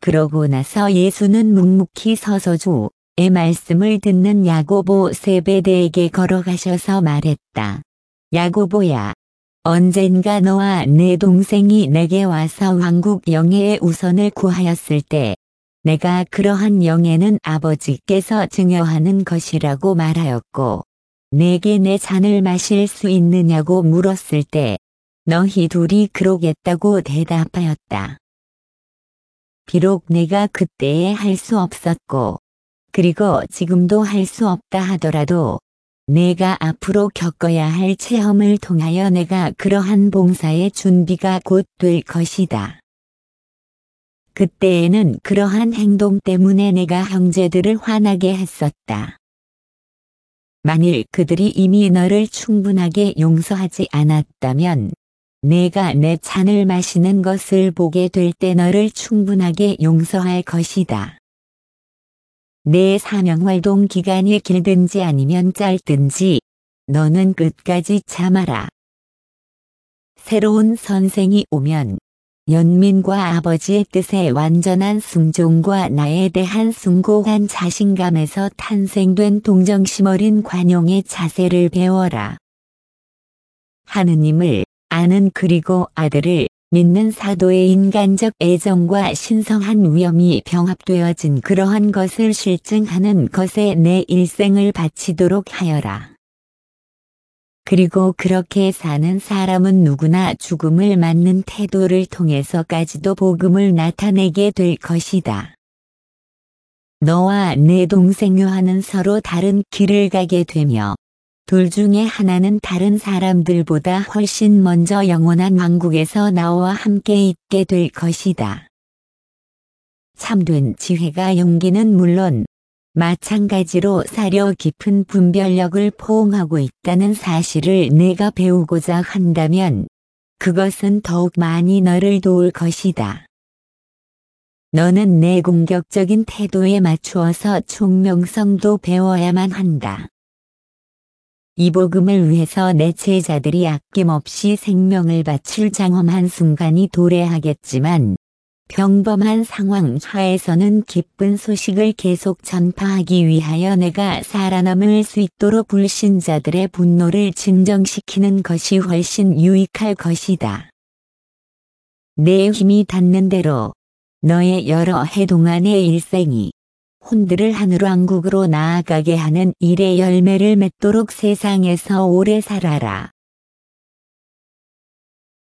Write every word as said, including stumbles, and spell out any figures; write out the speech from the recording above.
그러고 나서 예수는 묵묵히 서서 주의 말씀을 듣는 야고보 세베대에게 걸어가셔서 말했다. 야고보야, 언젠가 너와 내 동생이 내게 와서 왕국 영예의 우선을 구하였을 때 내가 그러한 영예는 아버지께서 증여하는 것이라고 말하였고 내게 내 잔을 마실 수 있느냐고 물었을 때 너희 둘이 그러겠다고 대답하였다. 비록 내가 그때에 할 수 없었고 그리고 지금도 할 수 없다 하더라도 내가 앞으로 겪어야 할 체험을 통하여 내가 그러한 봉사의 준비가 곧 될 것이다. 그때에는 그러한 행동 때문에 내가 형제들을 화나게 했었다. 만일 그들이 이미 너를 충분하게 용서하지 않았다면 내가 내 잔을 마시는 것을 보게 될 때 너를 충분하게 용서할 것이다. 내 사명활동 기간이 길든지 아니면 짧든지 너는 끝까지 참아라. 새로운 선생이 오면 연민과 아버지의 뜻에 완전한 순종과 나에 대한 숭고한 자신감에서 탄생된 동정심 어린 관용의 자세를 배워라. 하느님을 아는 그리고 아들을 믿는 사도의 인간적 애정과 신성한 위엄이 병합되어진 그러한 것을 실증하는 것에 내 일생을 바치도록 하여라. 그리고 그렇게 사는 사람은 누구나 죽음을 맞는 태도를 통해서까지도 복음을 나타내게 될 것이다. 너와 내 동생 요한은 서로 다른 길을 가게 되며 둘 중에 하나는 다른 사람들보다 훨씬 먼저 영원한 왕국에서 나와 함께 있게 될 것이다. 참된 지혜가 용기는 물론 마찬가지로 사려 깊은 분별력을 포옹하고 있다는 사실을 내가 배우고자 한다면 그것은 더욱 많이 너를 도울 것이다. 너는 내 공격적인 태도에 맞추어서 총명성도 배워야만 한다. 이 복음을 위해서 내 제자들이 아낌없이 생명을 바칠 장엄한 순간이 도래하겠지만 평범한 상황 하에서는 기쁜 소식을 계속 전파하기 위하여 내가 살아남을 수 있도록 불신자들의 분노를 진정시키는 것이 훨씬 유익할 것이다. 내 힘이 닿는 대로 너의 여러 해 동안의 일생이 혼들을 하늘 왕국으로 나아가게 하는 일의 열매를 맺도록 세상에서 오래 살아라.